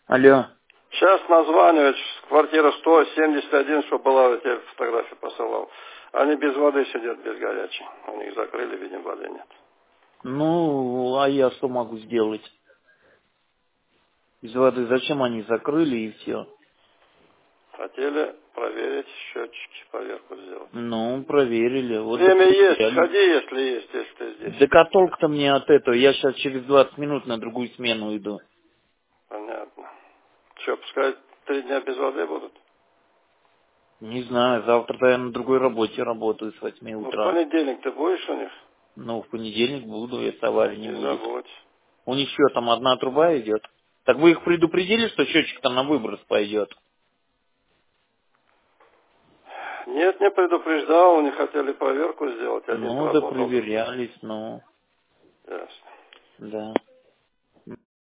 Алло. Сейчас названивают, квартира 171, что была, я тебе фотографии посылал. Они без воды сидят, без горячей. У них закрыли, видимо, воды нет. Ну, а я что могу сделать? Из воды зачем они закрыли и все? Хотели проверить счетчики, проверку сделать. Ну, проверили. Вот Время есть, проверяли. сходи, если ты здесь. Да а толк-то мне от этого? Я сейчас через 20 минут на другую смену иду. Понятно. Что, пускай 3 дня без воды будут? Не знаю, завтра я на другой работе работаю с 8 Ну, в утра. понедельник ты будешь у них? Ну, в понедельник буду, если аварии не Не будет. забудь. У них что, там одна труба идет? Так вы их предупредили, что счетчик там на выброс пойдет? Нет, не предупреждал, не хотели проверку сделать, один Ну, да поработал, другой. проверялись, ну, Ясно. да.